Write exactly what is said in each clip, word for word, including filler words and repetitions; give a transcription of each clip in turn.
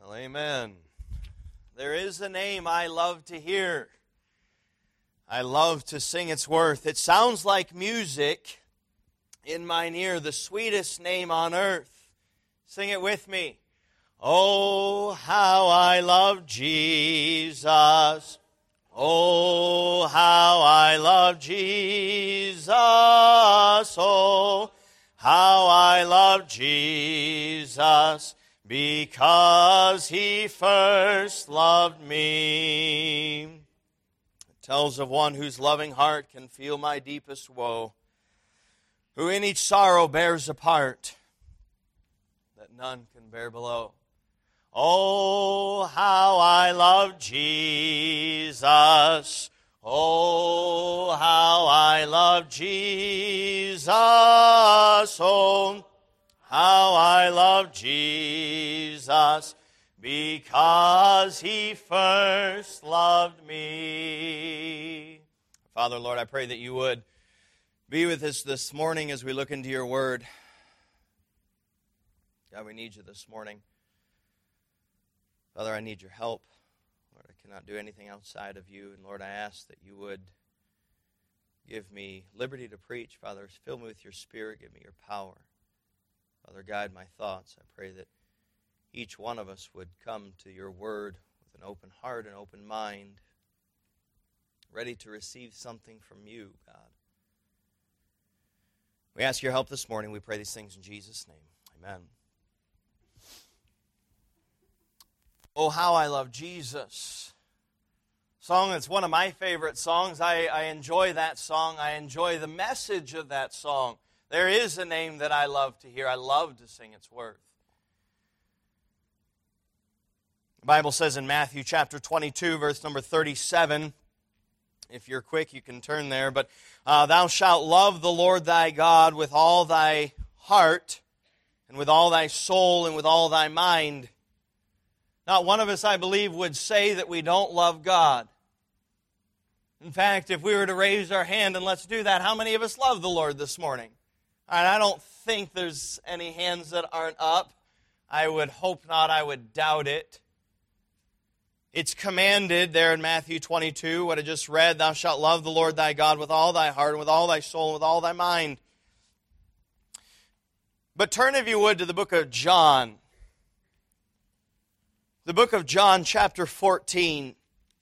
Well, amen. There is a name I love to hear. I love to sing its worth. It sounds like music in mine ear, the sweetest name on earth. Sing it with me. Oh, how I love Jesus. Oh, how I love Jesus. Oh, how I love Jesus. Because He first loved me. It tells of one whose loving heart can feel my deepest woe, who in each sorrow bears a part that none can bear below. Oh, how I love Jesus. Oh, how I love Jesus. Oh, how I love Jesus, because He first loved me. Father, Lord, I pray that You would be with us this morning as we look into Your Word. God, we need You this morning. Father, I need Your help. Lord, I cannot do anything outside of You. And Lord, I ask that You would give me liberty to preach. Father, fill me with Your Spirit. Give me Your power. Father, guide my thoughts. I pray that each one of us would come to Your Word with an open heart and open mind, ready to receive something from You, God. We ask Your help this morning. We pray these things in Jesus' name. Amen. Oh, how I love Jesus. Song that's one of my favorite songs. I, I enjoy that song. I enjoy the message of that song. There is a name that I love to hear. I love to sing its worth. The Bible says in Matthew chapter twenty-two, verse number thirty-seven, if you're quick, you can turn there, but uh, thou shalt love the Lord thy God with all thy heart, and with all thy soul, and with all thy mind. Not one of us, I believe, would say that we don't love God. In fact, if we were to raise our hand and let's do that, how many of us love the Lord this morning? And I don't think there's any hands that aren't up. I would hope not. I would doubt it. It's commanded there in Matthew twenty-two, what I just read, thou shalt love the Lord thy God with all thy heart, and with all thy soul, and with all thy mind. But turn, if you would, to the book of John. The book of John, chapter fourteen.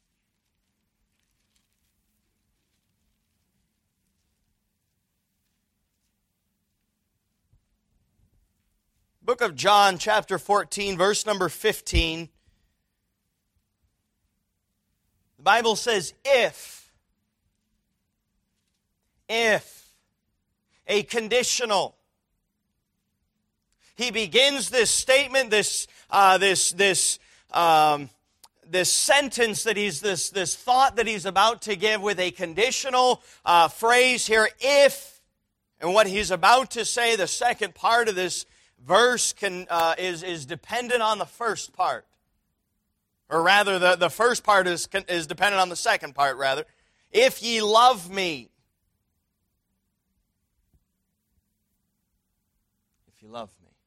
Book of John, chapter fourteen, verse number fifteen. The Bible says, if, if, a conditional. He begins this statement, this, uh, this, this, um, this sentence that he's, this, this thought that he's about to give with a conditional uh, phrase here, if, and what he's about to say, the second part of this verse can uh, is is dependent on the first part, or rather, the, the first part is is dependent on the second part. Rather, if ye love me, if you love me,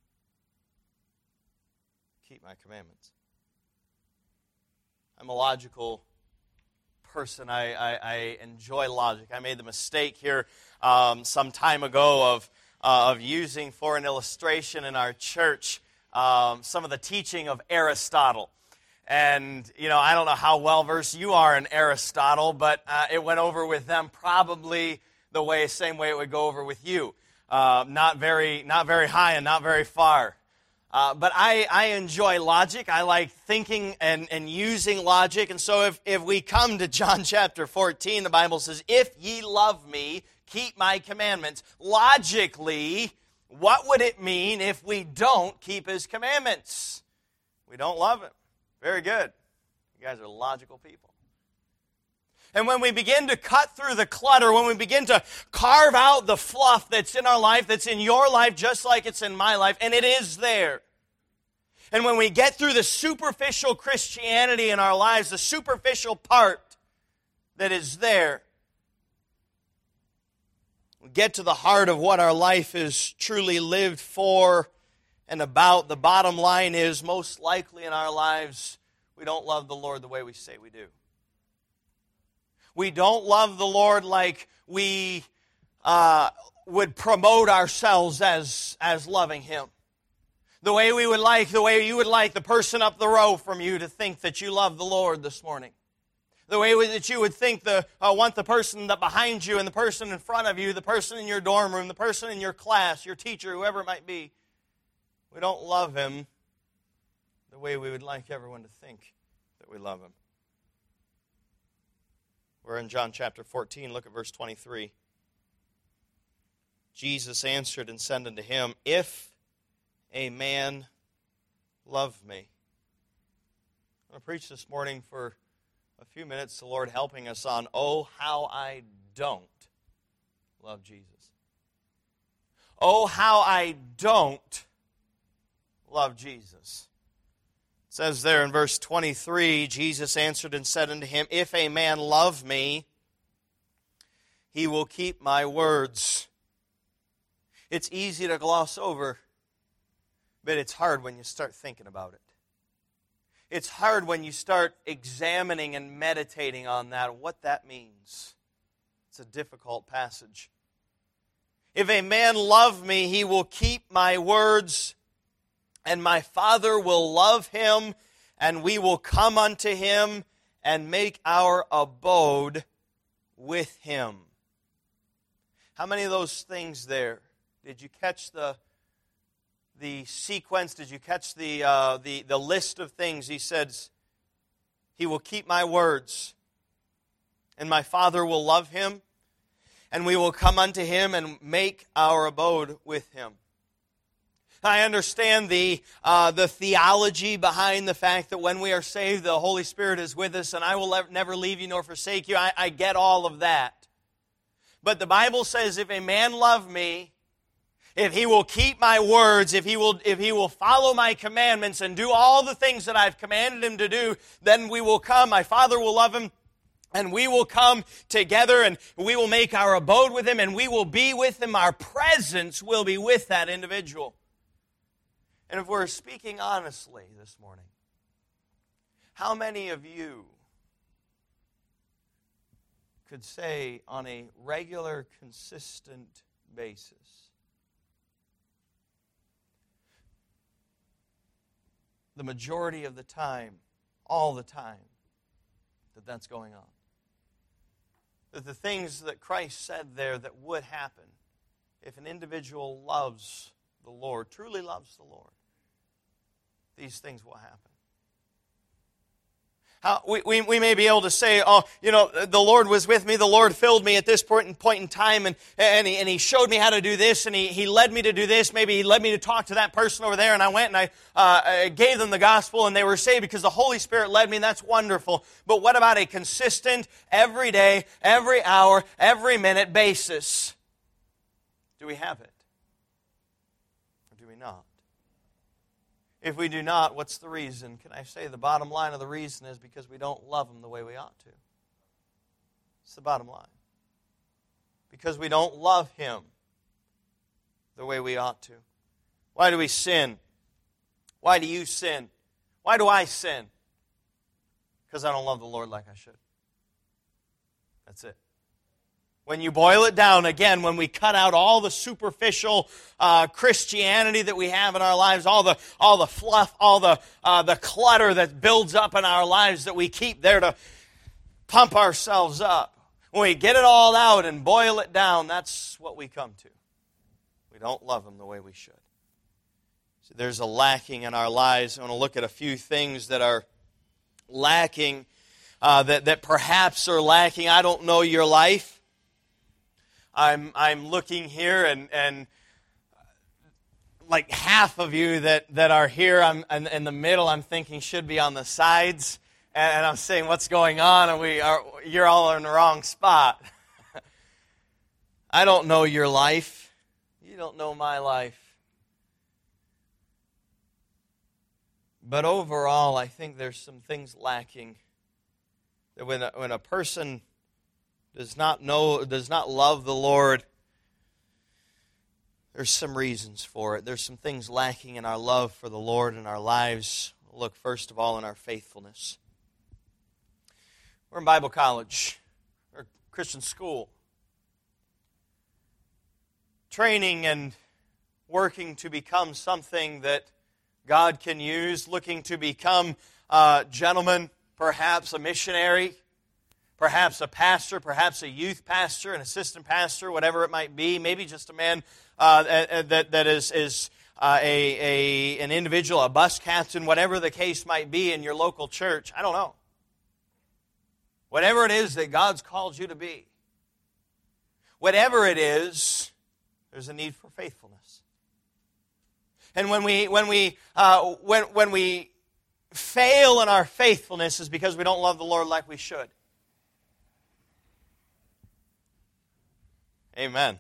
keep my commandments. I'm a logical person. I I, I enjoy logic. I made the mistake here um, some time ago of. Uh, of using for an illustration in our church um, some of the teaching of Aristotle. And, you know, I don't know how well-versed you are in Aristotle, but uh, it went over with them probably the way, same way it would go over with you. Uh, not very not very high and not very far. Uh, but I, I enjoy logic. I like thinking and, and using logic. And so if, if we come to John chapter fourteen, the Bible says, if ye love me, keep my commandments. Logically, what would it mean if we don't keep His commandments? We don't love Him. Very good. You guys are logical people. And when we begin to cut through the clutter, when we begin to carve out the fluff that's in our life, that's in your life just like it's in my life, and it is there. And when we get through the superficial Christianity in our lives, the superficial part that is there, we get to the heart of what our life is truly lived for and about. The bottom line is, most likely in our lives, we don't love the Lord the way we say we do. We don't love the Lord like we uh, would promote ourselves as, as loving Him. The way we would like, the way you would like the person up the row from you to think that you love the Lord this morning. The way that you would think the uh, want the person that behind you and the person in front of you, the person in your dorm room, the person in your class, your teacher, whoever it might be. We don't love Him the way we would like everyone to think that we love Him. We're in John chapter fourteen. Look at verse twenty-three. Jesus answered and said unto him, If a man love me. I'm going to preach this morning for a few minutes, the Lord helping us on, oh, how I don't love Jesus. Oh, how I don't love Jesus. It says there in verse twenty-three, Jesus answered and said unto him, If a man love me, he will keep my words. It's easy to gloss over, but it's hard when you start thinking about it. It's hard when you start examining and meditating on that, what that means. It's a difficult passage. If a man love me, he will keep my words, and my Father will love him, and we will come unto him and make our abode with him. How many of those things there? Did you catch the, the sequence? Did you catch the, uh, the, the list of things? He says, He will keep my words, and my Father will love him, and we will come unto him and make our abode with him. I understand the uh, the theology behind the fact that when we are saved, the Holy Spirit is with us, and I will never leave you nor forsake you. I, I get all of that. But the Bible says, if a man love me, if he will keep my words, if he will if he will follow my commandments and do all the things that I've commanded him to do, then we will come. My Father will love him, and we will come together, and we will make our abode with him, and we will be with him. Our presence will be with that individual. And if we're speaking honestly this morning, how many of you could say on a regular, consistent basis, the majority of the time, all the time, that that's going on? That the things that Christ said there that would happen if an individual loves the Lord, truly loves the Lord, these things will happen. How, we, we, we may be able to say, oh, you know, the Lord was with me, the Lord filled me at this point in, point in time, and, and, he, and He showed me how to do this, and he, he led me to do this. Maybe He led me to talk to that person over there, and I went and I, uh, I gave them the gospel, and they were saved because the Holy Spirit led me, and that's wonderful. But what about a consistent, every day, every hour, every minute basis? Do we have it? Or do we not? If we do not, what's the reason? Can I say the bottom line of the reason is because we don't love Him the way we ought to. It's the bottom line. Because we don't love Him the way we ought to. Why do we sin? Why do you sin? Why do I sin? Because I don't love the Lord like I should. That's it. When you boil it down, again, when we cut out all the superficial uh, Christianity that we have in our lives, all the all the fluff, all the uh, the clutter that builds up in our lives that we keep there to pump ourselves up, when we get it all out and boil it down, that's what we come to. We don't love Him the way we should. So there's a lacking in our lives. I want to look at a few things that are lacking, uh, that, that perhaps are lacking. I don't know your life. I'm I'm looking here, and and like half of you that, that are here, I'm in, in the middle. I'm thinking should be on the sides, and, and I'm saying what's going on, and we are you're all in the wrong spot. I don't know your life. You don't know my life. But overall, I think there's some things lacking. That when a, when a person does not know, does not love the Lord, There's some reasons for it. There's some things lacking in our love for the Lord in our lives. Look, first of all, in our faithfulness. We're in Bible college, or Christian school, training and working to become something that God can use, looking to become a gentleman, perhaps a missionary, perhaps a pastor, perhaps a youth pastor, an assistant pastor, whatever it might be, maybe just a man uh, that, that is, is uh, a, a, an individual, a bus captain, whatever the case might be in your local church. I don't know. Whatever it is that God's called you to be, whatever it is, there's a need for faithfulness. And when we when we uh, when when we fail in our faithfulness is because we don't love the Lord like we should. Amen.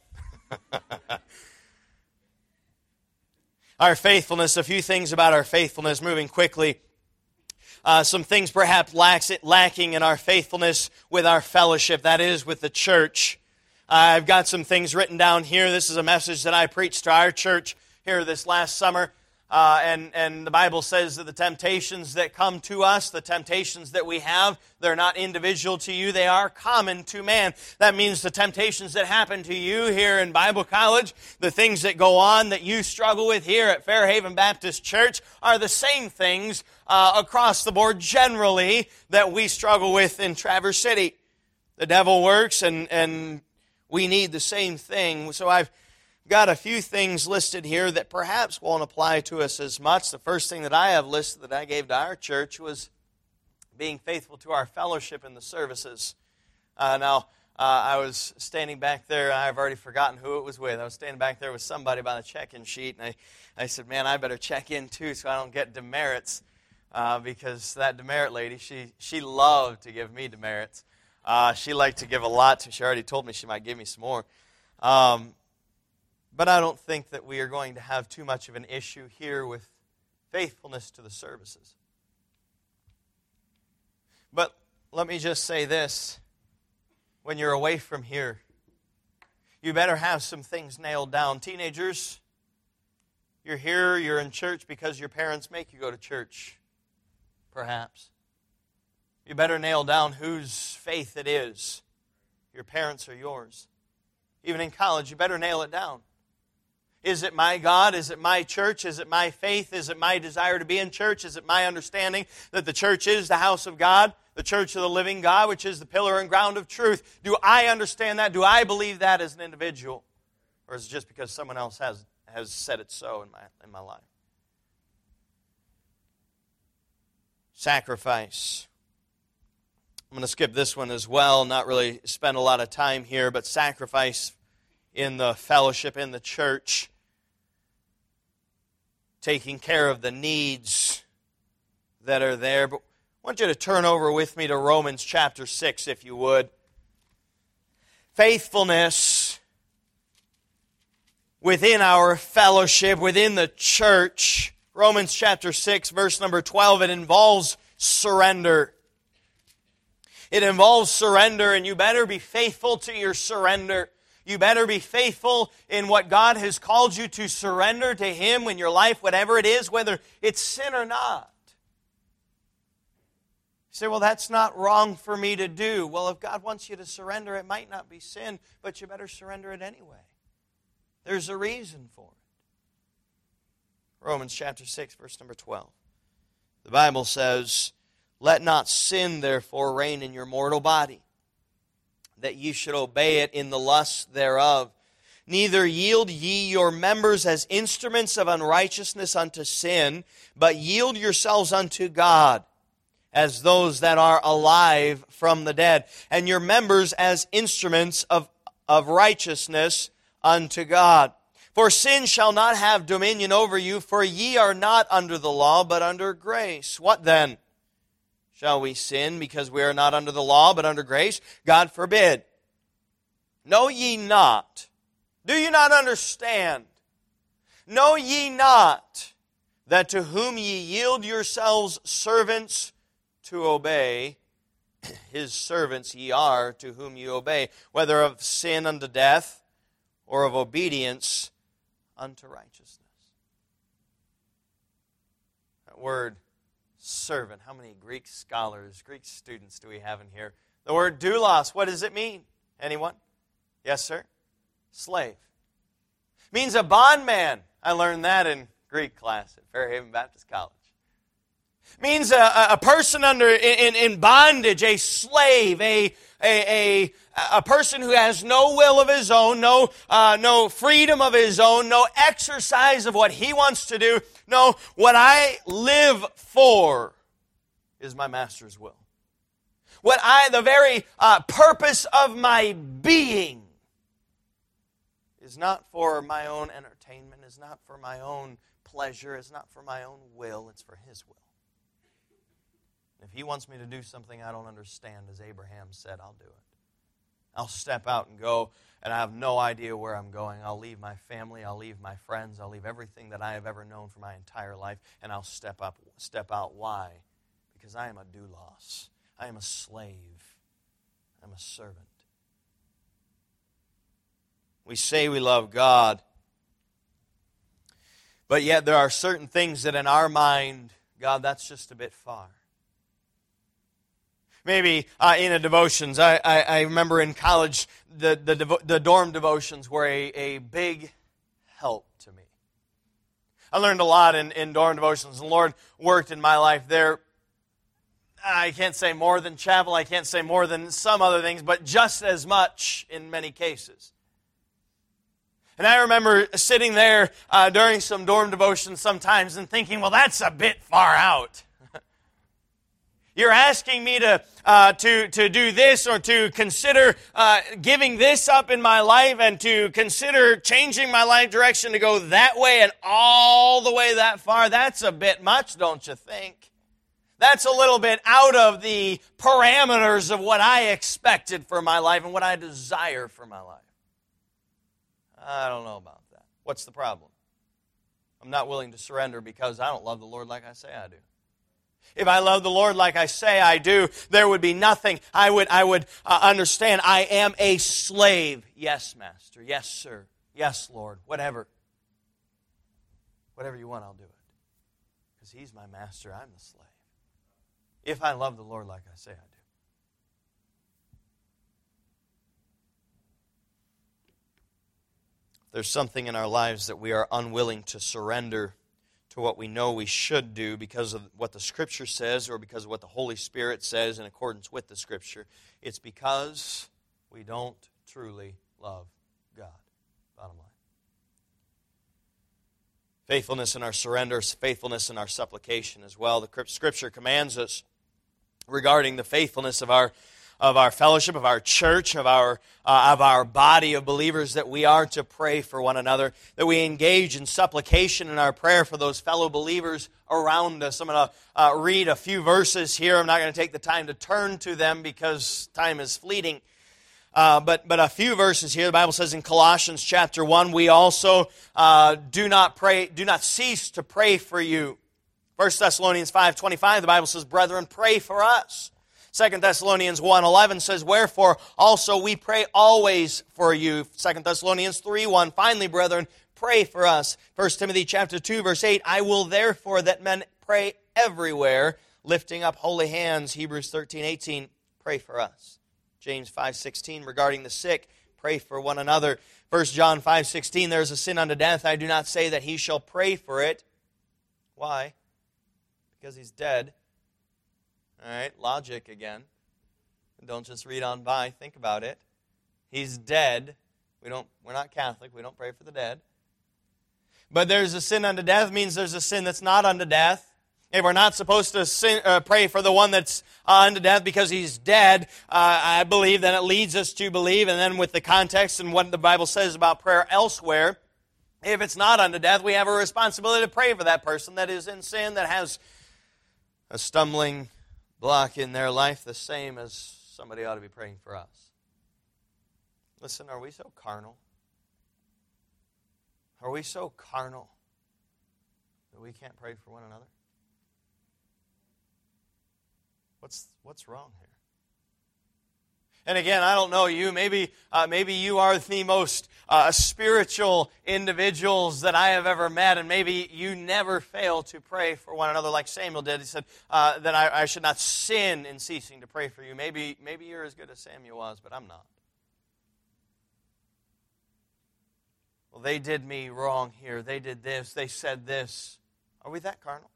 Our faithfulness, a few things about our faithfulness, moving quickly. Uh, some things perhaps lacks, lacking in our faithfulness with our fellowship, that is, with the church. Uh, I've got some things written down here. This is a message that I preached to our church here this last summer. Uh, and, and the Bible says that the temptations that come to us, the temptations that we have, they're not individual to you, they are common to man. That means the temptations that happen to you here in Bible college, the things that go on that you struggle with here at Fairhaven Baptist Church are the same things uh, across the board generally that we struggle with in Traverse City. The devil works and, and we need the same thing. So I've got a few things listed here that perhaps won't apply to us as much. The first thing that I have listed that I gave to our church was being faithful to our fellowship in the services. Uh, now, uh, I was standing back there. I've already forgotten who it was with. I was standing back there with somebody by the check-in sheet, and I, I said, man, I better check in too so I don't get demerits, uh, because that demerit lady, she, she loved to give me demerits. Uh, she liked to give a lot. To, she already told me she might give me some more. Um, But I don't think that we are going to have too much of an issue here with faithfulness to the services. But let me just say this. When you're away from here, you better have some things nailed down. Teenagers, you're here, you're in church because your parents make you go to church, perhaps. You better nail down whose faith it is, your parents or yours. Even in college, you better nail it down. Is it my God? Is it my church? Is it my faith? Is it my desire to be in church? Is it my understanding that the church is the house of God, the church of the living God, which is the pillar and ground of truth? Do I understand that? Do I believe that as an individual? Or is it just because someone else has, has said it so in my, in my life? Sacrifice. I'm going to skip this one as well, not really spend a lot of time here, but sacrifice in the fellowship, in the church, taking care of the needs that are there. But I want you to turn over with me to Romans chapter six, if you would. Faithfulness within our fellowship, within the church. Romans chapter six, verse number twelve, it involves surrender. It involves surrender, and you better be faithful to your surrender. You better be faithful in what God has called you to surrender to Him in your life, whatever it is, whether it's sin or not. You say, well, that's not wrong for me to do. Well, if God wants you to surrender, it might not be sin, but you better surrender it anyway. There's a reason for it. Romans chapter six, verse number twelve. The Bible says, let not sin, therefore, reign in your mortal body, that ye should obey it in the lusts thereof. Neither yield ye your members as instruments of unrighteousness unto sin, but yield yourselves unto God as those that are alive from the dead, and your members as instruments of, of righteousness unto God. For sin shall not have dominion over you, for ye are not under the law, but under grace. What then? Shall we sin because we are not under the law, but under grace? God forbid. Know ye not? Do you not understand? Know ye not that to whom ye yield yourselves servants to obey, His servants ye are to whom ye obey, whether of sin unto death or of obedience unto righteousness. That word servant, how many Greek scholars, Greek students do we have in here? The word doulos, what does it mean? Anyone? Yes, sir? Slave. It means a bondman. I learned that in Greek class at Fairhaven Baptist College. It means a, a person under in, in bondage, a slave, a, a, a, a person who has no will of his own, no, uh, no freedom of his own, no exercise of what he wants to do. No, what I live for is my master's will. What I, the very uh, purpose of my being is not for my own entertainment, is not for my own pleasure, is not for my own will, it's for His will. If He wants me to do something I don't understand, as Abraham said, I'll do it. I'll step out and go, and I have no idea where I'm going. I'll leave my family, I'll leave my friends, I'll leave everything that I have ever known for my entire life, and I'll step up, step out. Why? Because I am a doulos. I am a slave. I'm a servant. We say we love God, but yet there are certain things that in our mind, God, that's just a bit far. Maybe uh, in a devotions, I, I, I remember in college, the, the, devo- the dorm devotions were a, a big help to me. I learned a lot in, in dorm devotions. The Lord worked in my life there. I can't say more than chapel, I can't say more than some other things, but just as much in many cases. And I remember sitting there uh, during some dorm devotions sometimes and thinking, well, that's a bit far out. You're asking me to, uh, to, to do this or to consider uh, giving this up in my life and to consider changing my life direction to go that way and all the way that far. That's a bit much, don't you think? That's a little bit out of the parameters of what I expected for my life and what I desire for my life. I don't know about that. What's the problem? I'm not willing to surrender because I don't love the Lord like I say I do. If I love the Lord like I say I do, there would be nothing. I would, I would uh, understand I am a slave. Yes, Master. Yes, sir. Yes, Lord. Whatever. Whatever you want, I'll do it. Because He's my master, I'm the slave. If I love the Lord like I say I do. There's something in our lives that we are unwilling to surrender to what we know we should do because of what the Scripture says or because of what the Holy Spirit says in accordance with the Scripture. It's because we don't truly love God. Bottom line. Faithfulness in our surrender, faithfulness in our supplication as well. The Scripture commands us regarding the faithfulness of our of our fellowship, of our church, of our uh, of our body of believers, that we are to pray for one another, that we engage in supplication in our prayer for those fellow believers around us. I'm going to uh, read a few verses here. I'm not going to take the time to turn to them because time is fleeting. Uh, but but a few verses here. The Bible says in Colossians chapter one, we also uh, do not pray, do not cease to pray for you. First Thessalonians five twenty-five, the Bible says, brethren, pray for us. Second Thessalonians one eleven says, wherefore also we pray always for you. Second Thessalonians three one, finally, brethren, pray for us. First Timothy chapter two, verse eight, I will therefore that men pray everywhere, lifting up holy hands. Hebrews thirteen eighteen, pray for us. James five sixteen, regarding the sick, pray for one another. First John five sixteen, there is a sin unto death. I do not say that he shall pray for it. Why? Because he's dead. All right, logic again. Don't just read on by, think about it. He's dead. We don't, we're not Catholic, we don't pray for the dead. But there's a sin unto death means there's a sin that's not unto death. If we're not supposed to sin, uh, pray for the one that's uh, unto death because he's dead, uh, I believe then it leads us to believe, and then with the context and what the Bible says about prayer elsewhere, if it's not unto death, we have a responsibility to pray for that person that is in sin, that has a stumbling block in their life, the same as somebody ought to be praying for us. Listen, are we so carnal? Are we so carnal that we can't pray for one another? What's what's wrong here? And again, I don't know you. Maybe uh, maybe you are the most uh, spiritual individuals that I have ever met, and maybe you never fail to pray for one another like Samuel did. He said uh, that I, I should not sin in ceasing to pray for you. Maybe maybe you're as good as Samuel was, but I'm not. Well, they did me wrong here. They did this. They said this. Are we that carnal?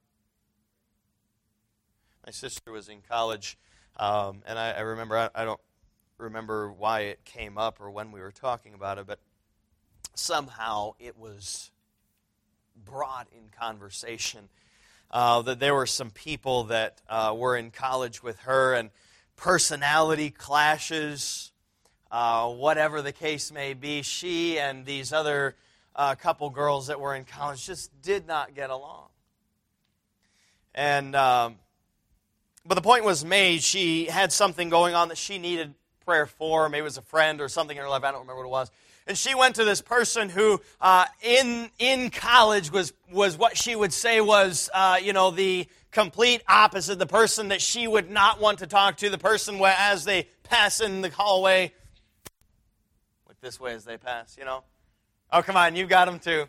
My sister was in college, um, and I, I remember, I, I don't remember why it came up or when we were talking about it, but somehow it was brought in conversation uh, that there were some people that uh, were in college with her, and personality clashes, uh, whatever the case may be, she and these other uh, couple girls that were in college just did not get along. And um, but the point was made, she had something going on that she needed prayer for. Maybe it was a friend or something in her life. I don't remember what it was. And she went to this person who, uh, in in college, was was what she would say was, uh, you know, the complete opposite. The person that she would not want to talk to. The person where, as they pass in the hallway, look this way as they pass. You know, oh come on, you got them too.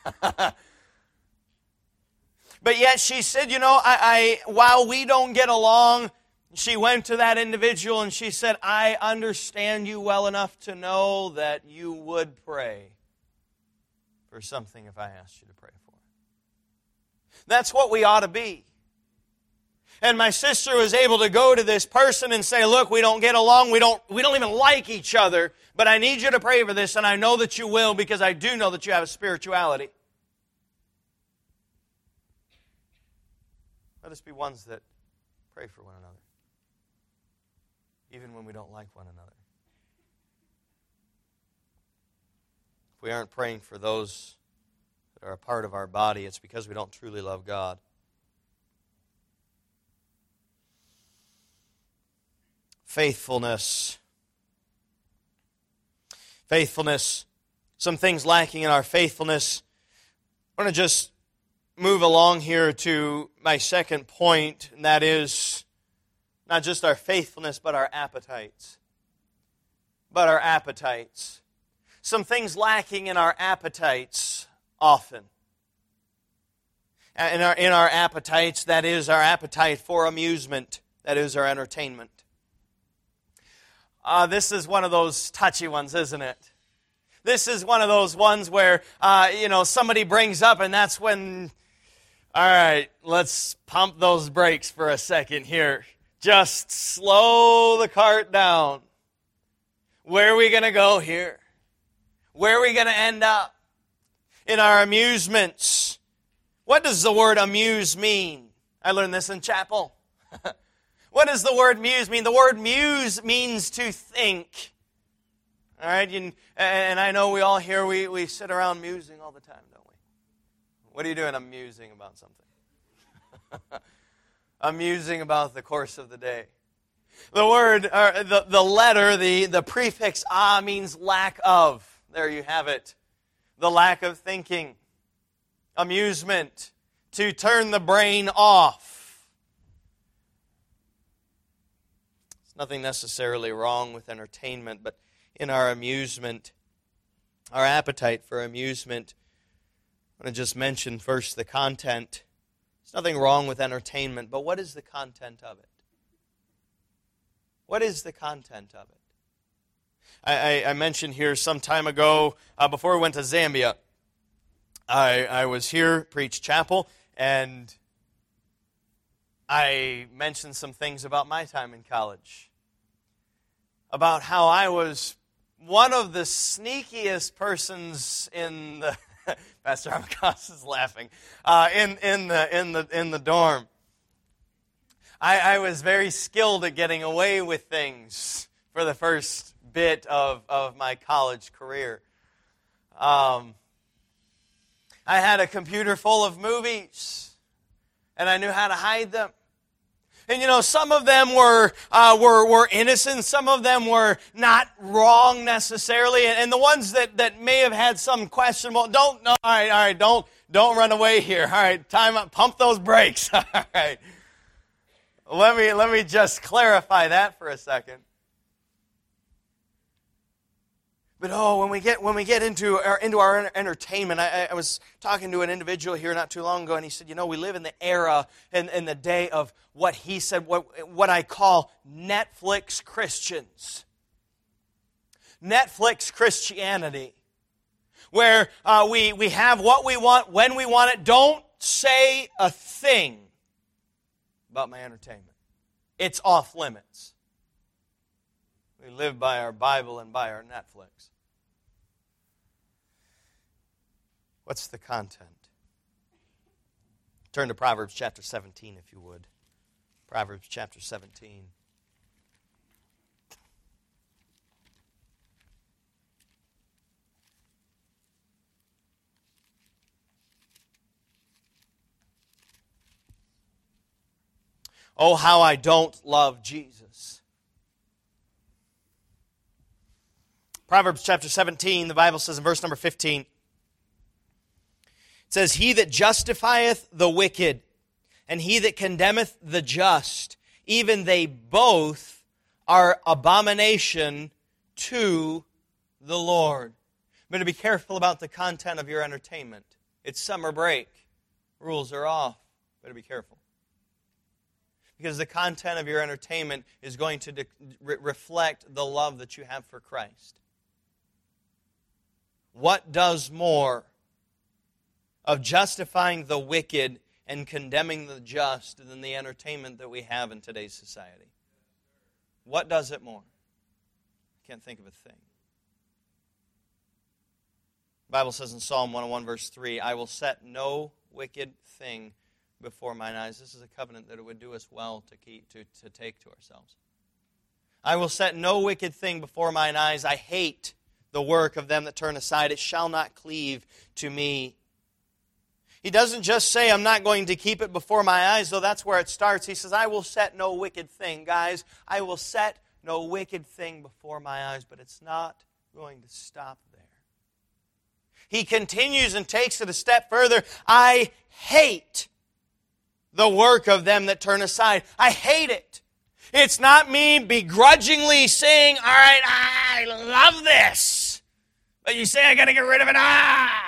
But yet she said, you know, I, I while we don't get along. She went to that individual and she said, I understand you well enough to know that you would pray for something if I asked you to pray for it. That's what we ought to be. And my sister was able to go to this person and say, look, we don't get along, we don't, we don't even like each other, but I need you to pray for this, and I know that you will because I do know that you have a spirituality. Let us be ones that pray for one another, even when we don't like one another. If we aren't praying for those that are a part of our body, it's because we don't truly love God. Faithfulness. Faithfulness. Some things lacking in our faithfulness. I want to just move along here to my second point, and that is not just our faithfulness, but our appetites. But our appetites. Some things lacking in our appetites often. In our, in our appetites, that is our appetite for amusement. That is our entertainment. Uh, this is one of those touchy ones, isn't it? This is one of those ones where, uh, you know, somebody brings up, and that's when, all right, let's pump those brakes for a second here. Just slow the cart down. Where are we going to go here? Where are we going to end up? In our amusements. What does the word amuse mean? I learned this in chapel. What does the word muse mean? The word muse means to think. All right, and, and I know we all here, we, we sit around musing all the time, don't we? What are you doing? I'm musing about something. I'm musing about the course of the day. The word, or the, the letter, the, the prefix ah means lack of. There you have it. The lack of thinking. Amusement. To turn the brain off. There's nothing necessarily wrong with entertainment, but in our amusement, our appetite for amusement, I want to just mention first the content. There's nothing wrong with entertainment, but what is the content of it? What is the content of it? I, I, I mentioned here some time ago, uh, before we went to Zambia, I, I was here, preached chapel, and I mentioned some things about my time in college. About how I was one of the sneakiest persons in the Pastor Amakas is laughing. Uh, in in the in the in the dorm. I, I was very skilled at getting away with things for the first bit of, of my college career. Um, I had a computer full of movies, and I knew how to hide them. And you know, some of them were uh, were were innocent. Some of them were not wrong necessarily. And, and the ones that, that may have had some questionable, don't no, all right, all right, don't don't run away here. All right, time up, pump those brakes. All right, let me let me just clarify that for a second. But oh, when we get when we get into our into our entertainment, I, I was talking to an individual here not too long ago, and he said, you know, we live in the era and in, in the day of what he said, what what I call Netflix Christians, Netflix Christianity, where uh, we we have what we want when we want it. Don't say a thing about my entertainment; it's off limits. We live by our Bible and by our Netflix. What's the content? Turn to Proverbs chapter seventeen, if you would. Proverbs chapter seventeen. Oh, how I don't love Jesus. Proverbs chapter seventeen, the Bible says in verse number fifteen, it says, He that justifieth the wicked, and he that condemneth the just, even they both are abomination to the Lord. Better be careful about the content of your entertainment. It's summer break. Rules are off. Better be careful. Because the content of your entertainment is going to de- re- reflect the love that you have for Christ. What does more of justifying the wicked and condemning the just than the entertainment that we have in today's society? What does it more? I can't think of a thing. The Bible says in Psalm one oh one, verse three, I will set no wicked thing before mine eyes. This is a covenant that it would do us well to keep, to, to take to ourselves. I will set no wicked thing before mine eyes. I hate the work of them that turn aside. It shall not cleave to me. He doesn't just say, I'm not going to keep it before my eyes, though that's where it starts. He says, I will set no wicked thing. Guys, I will set no wicked thing before my eyes, but it's not going to stop there. He continues and takes it a step further. I hate the work of them that turn aside. I hate it. It's not me begrudgingly saying, all right, I love this. But you say I got to get rid of it. Ah!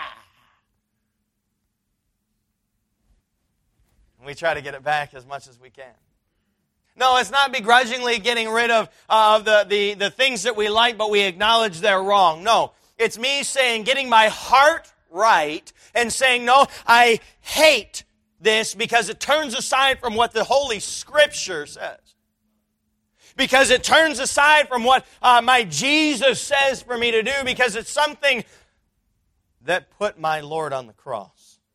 We try to get it back as much as we can. No, it's not begrudgingly getting rid of uh, the, the, the things that we like, but we acknowledge they're wrong. No, it's me saying, getting my heart right and saying, no, I hate this because it turns aside from what the Holy Scripture says. Because it turns aside from what uh, my Jesus says for me to do, because it's something that put my Lord on the cross.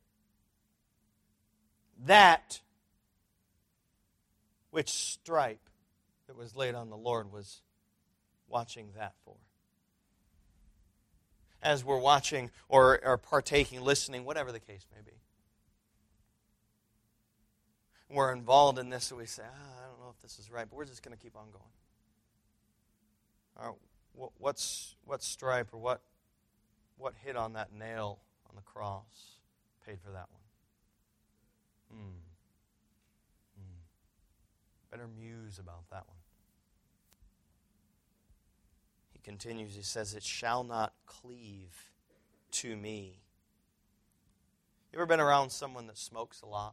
That which stripe that was laid on the Lord was watching that for. As we're watching or, or partaking, listening, whatever the case may be. We're involved in this, so we say, ah, I don't know if this is right, but we're just going to keep on going. All right, what's, what stripe or what, what hit on that nail on the cross paid for that one? Hmm. Hmm. Better muse about that one. He continues, he says, it shall not cleave to me. You ever been around someone that smokes a lot?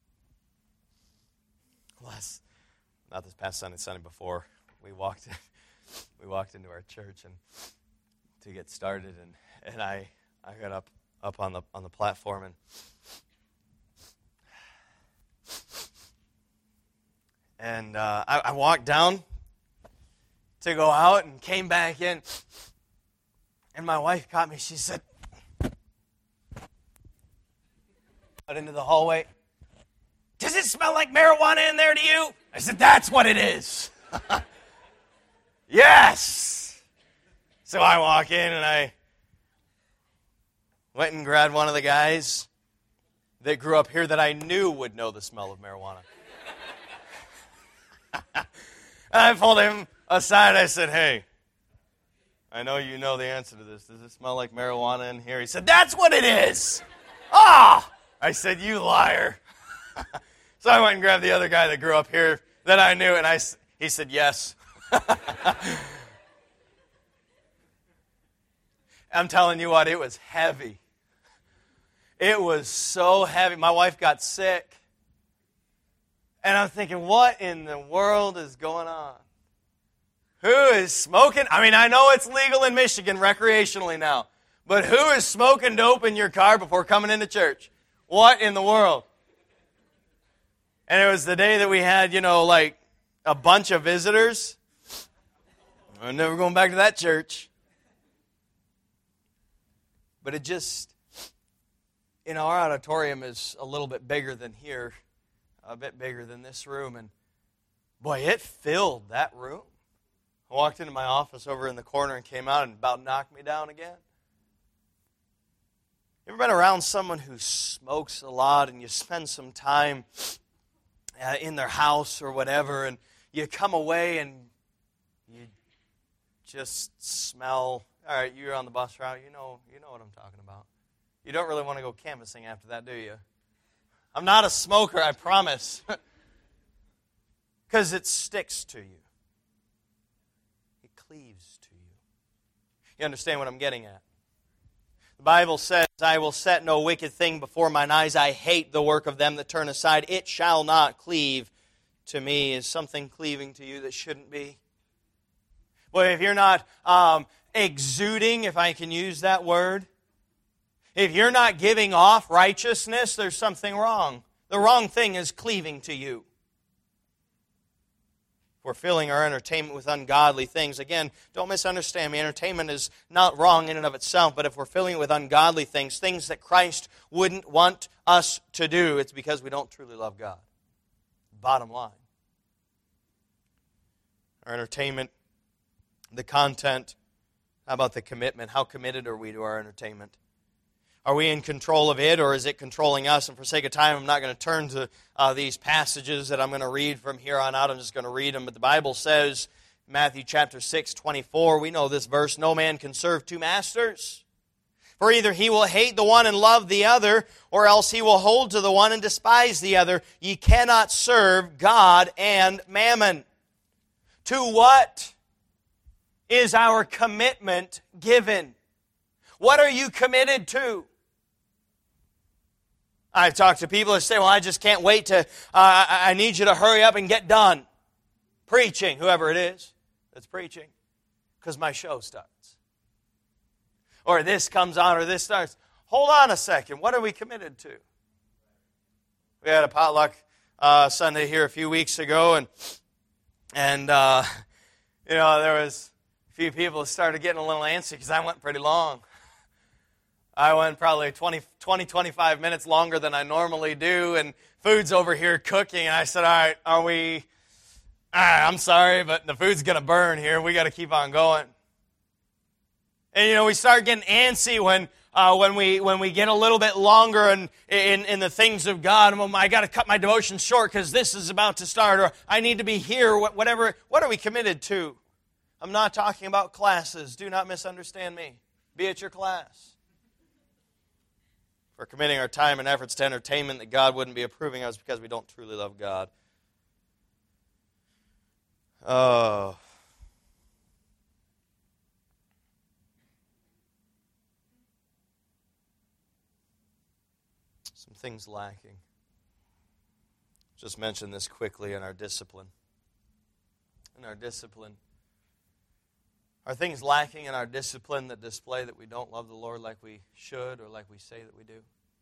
Last, not this past Sunday, Sunday before, we walked in, we walked into our church and to get started, and, and I I got up up on the on the platform and and uh, I, I walked down to go out and came back in, and my wife caught me. She said, out into the hallway. Does it smell like marijuana in there to you? I said, that's what it is. Yes. So I walk in and I went and grabbed one of the guys that grew up here that I knew would know the smell of marijuana. And I pulled him aside. I said, hey, I know you know the answer to this. Does it smell like marijuana in here? He said, that's what it is. Ah! I said, you liar. So I went and grabbed the other guy that grew up here that I knew, and I, he said, yes. I'm telling you what, it was heavy. It was so heavy. My wife got sick. And I'm thinking, what in the world is going on? Who is smoking? I mean, I know it's legal in Michigan recreationally now. But who is smoking dope in your car before coming into church? What in the world? And it was the day that we had, you know, like a bunch of visitors. I'm never going back to that church. But it just, you know, our auditorium is a little bit bigger than here, a bit bigger than this room. And boy, it filled that room. I walked into my office over in the corner and came out and about knocked me down again. You ever been around someone who smokes a lot and you spend some time uh, in their house or whatever, and you come away and you just smell, all right, you're on the bus route, you know, you know what I'm talking about. You don't really want to go canvassing after that, do you? I'm not a smoker, I promise. Because it sticks to you. It cleaves to you. You understand what I'm getting at? The Bible says, I will set no wicked thing before mine eyes. I hate the work of them that turn aside. It shall not cleave to me. Is something cleaving to you that shouldn't be? Well, if you're not um, exuding, if I can use that word, if you're not giving off righteousness, there's something wrong. The wrong thing is cleaving to you. We're filling our entertainment with ungodly things. Again, don't misunderstand me. Entertainment is not wrong in and of itself, but if we're filling it with ungodly things, things that Christ wouldn't want us to do, it's because we don't truly love God. Bottom line. Our entertainment, the content, how about the commitment? How committed are we to our entertainment? Are we in control of it, or is it controlling us? And for sake of time, I'm not going to turn to uh, these passages that I'm going to read from here on out. I'm just going to read them. But the Bible says, Matthew chapter six, twenty-four, we know this verse, no man can serve two masters. For either he will hate the one and love the other, or else he will hold to the one and despise the other. Ye cannot serve God and mammon. To what is our commitment given? What are you committed to? I've talked to people that say, well, I just can't wait to, uh, I need you to hurry up and get done preaching, whoever it is that's preaching, because my show starts. Or this comes on, or this starts. Hold on a second. What are we committed to? We had a potluck uh, Sunday here a few weeks ago, and, and uh, you know, there was a few people that started getting a little antsy because I went pretty long. I went probably twenty, twenty, twenty-five minutes longer than I normally do, and food's over here cooking, and I said, all right, are we, ah, I'm sorry, but the food's going to burn here. We got to keep on going. And, you know, we start getting antsy when uh, when we when we get a little bit longer in, in, in the things of God. And, well, I got to cut my devotion short because this is about to start, or I need to be here, whatever. What are we committed to? I'm not talking about classes. Do not misunderstand me. Be at your class. We're committing our time and efforts to entertainment that God wouldn't be approving of us because we don't truly love God. Oh. Some things lacking. Just mention this quickly in our discipline. In our discipline. Are things lacking in our discipline that display that we don't love the Lord like we should or like we say that we do?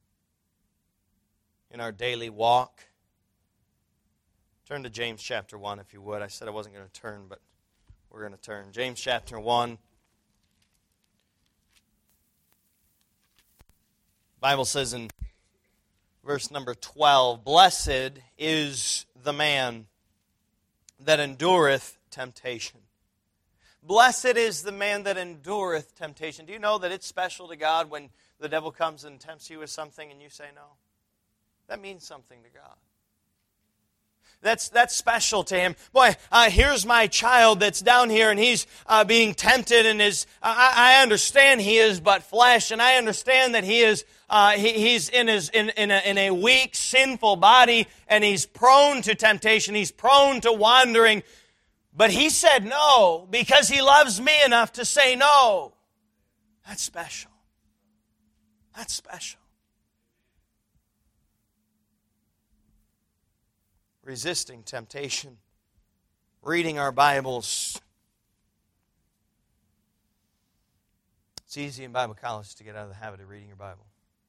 In our daily walk? Turn to James chapter one if you would. I said I wasn't going to turn, but we're going to turn. James chapter one. The Bible says in verse number twelve, blessed is the man that endureth temptation. Blessed is the man that endureth temptation. Do you know that it's special to God when the devil comes and tempts you with something and you say no? That means something to God. That's that's special to Him. Boy, uh, here's my child that's down here and he's uh, being tempted and is, I, I understand he is but flesh, and I understand that he is uh, he, he's in his in, in, a, in a weak, sinful body, and he's prone to temptation. He's prone to wandering. But he said no because he loves me enough to say no. That's special. That's special. Resisting temptation. Reading our Bibles. It's easy in Bible college to get out of the habit of reading your Bible.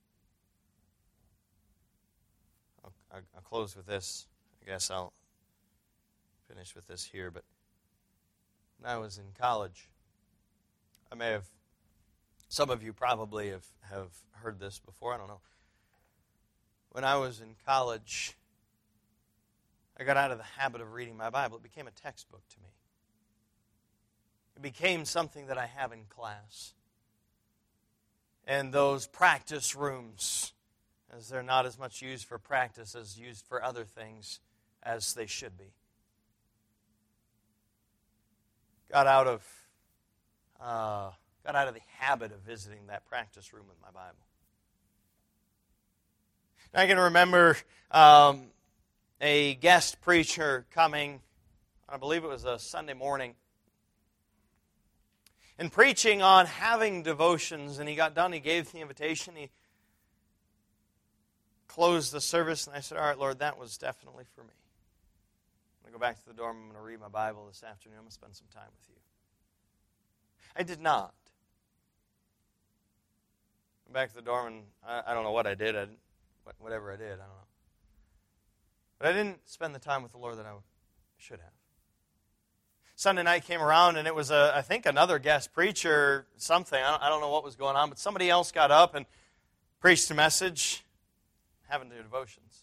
I'll, I'll close with this. I guess I'll finish with this here. But when I was in college, I may have, some of you probably have, have heard this before, I don't know. When I was in college, I got out of the habit of reading my Bible. It became a textbook to me. It became something that I have in class. And those practice rooms, as they're not as much used for practice as used for other things as they should be. Got out of uh, got out of the habit of visiting that practice room with my Bible. And I can remember um, a guest preacher coming, I believe it was a Sunday morning, and preaching on having devotions. And he got done, he gave the invitation, he closed the service, and I said, all right, Lord, that was definitely for me. I'm going to go back to the dorm, I'm going to read my Bible this afternoon, I'm going to spend some time with you. I did not. Went back to the dorm, and I, I don't know what I did, I didn't, whatever I did, I don't know. But I didn't spend the time with the Lord that I should have. Sunday night came around, and it was, a, I think, another guest preacher, something. I don't, I don't know what was going on, but somebody else got up and preached a message, having to do devotions.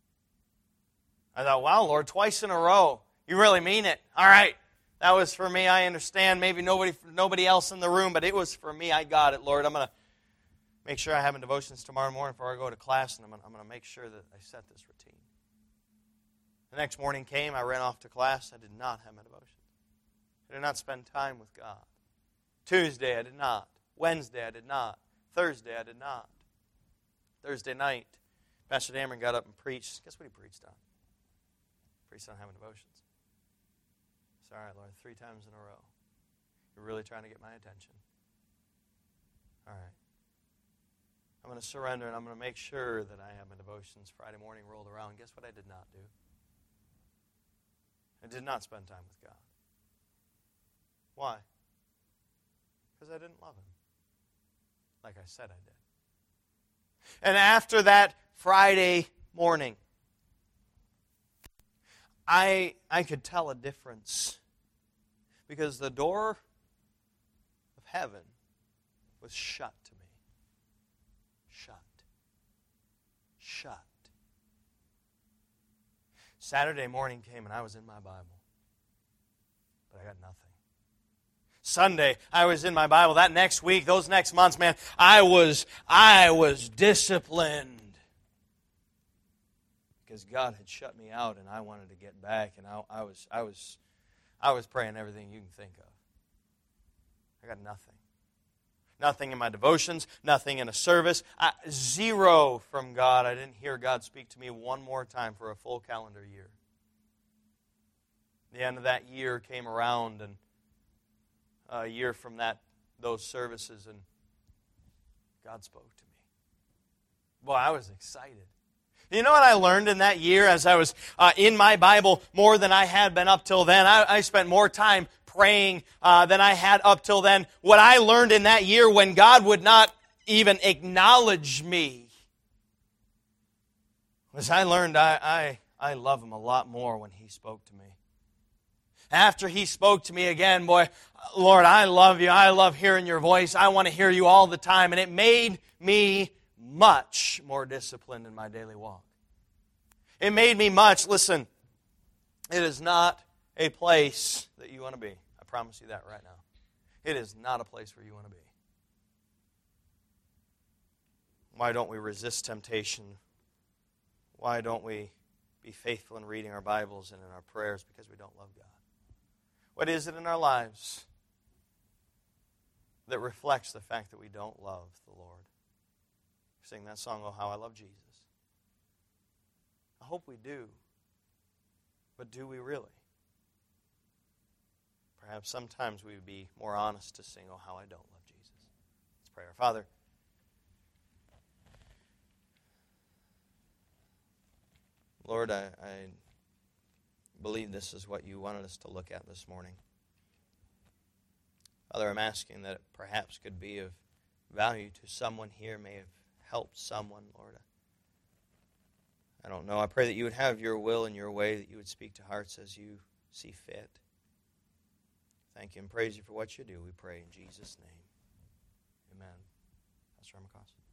I thought, wow, Lord, twice in a row. You really mean it. All right, that was for me. I understand. Maybe nobody nobody else in the room, but it was for me. I got it, Lord. I'm going to make sure I have devotions tomorrow morning before I go to class, and I'm going, I'm going to make sure that I set this routine. The next morning came, I ran off to class. I did not have my devotions. I did not spend time with God. Tuesday, I did not. Wednesday, I did not. Thursday, I did not. Thursday night, Pastor Dameron got up and preached. Guess what he preached on? Preached on having devotions. It's all right, Lord, three times in a row. You're really trying to get my attention. All right. I'm going to surrender, and I'm going to make sure that I have my devotions. Friday morning rolled around. Guess what I did not do? I did not spend time with God. Why? Because I didn't love Him. Like I said I did. And after that Friday morning, I I could tell a difference. Because the door of heaven was shut to me. Shut. Shut. Saturday morning came and I was in my Bible. But I got nothing. Sunday, I was in my Bible. That next week, those next months, man, I was I was disciplined. Because God had shut me out and I wanted to get back, and I, I was I was I was praying everything you can think of. I got nothing. Nothing in my devotions, nothing in a service, I, zero from God. I didn't hear God speak to me one more time for a full calendar year. The end of that year came around, and a year from that, those services, and God spoke to me. Boy, I was excited. You know what I learned in that year as I was uh, in my Bible more than I had been up till then? I, I spent more time praying uh, than I had up till then. What I learned in that year when God would not even acknowledge me was I learned I, I, I love Him a lot more when He spoke to me. After He spoke to me again, boy, Lord, I love You. I love hearing Your voice. I want to hear You all the time. And it made me much more disciplined in my daily walk. It made me much, listen, it is not a place that you want to be. I promise you that right now. It is not a place where you want to be. Why don't we resist temptation? Why don't we be faithful in reading our Bibles and in our prayers? Because we don't love God. What is it in our lives that reflects the fact that we don't love the Lord? We sing that song, Oh, How I Love Jesus. I hope we do. But do we really? Perhaps sometimes we would be more honest to sing, Oh, How I Don't Love Jesus. pray. Our Father, Lord, I, I believe this is what you wanted us to look at this morning. Father, I'm asking that it perhaps could be of value to someone here, may have helped someone, Lord. I don't know. I pray that you would have your will and your way, that you would speak to hearts as you see fit. Thank you and praise you for what you do, we pray in Jesus' name. Amen. Pastor Armacost.